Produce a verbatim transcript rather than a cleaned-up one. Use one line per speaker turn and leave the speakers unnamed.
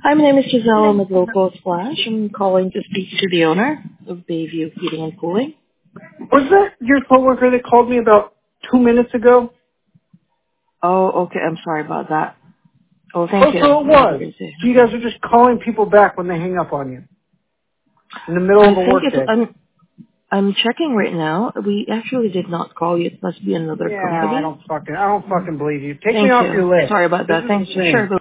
Hi, my name is Giselle. I'm with Local Splash. I'm calling to speak to the owner of Bayview Heating and Cooling.
Was that your coworker that called me about two minutes ago?
Oh, okay. I'm sorry about that. Oh,
Oh,
thank you.
so it
You have a
was.
great day.
So you guys are just calling people back when they hang up on you in the middle
I
of a
think it.
workday.
I'm. I'm checking right now. We actually did not call you. It must be another
Yeah, I
company.
don't fucking, I don't fucking believe you. Take me
Thank
off
you.
your list.
Sorry about
This
that.
is
Thanks.
insane.
Sure.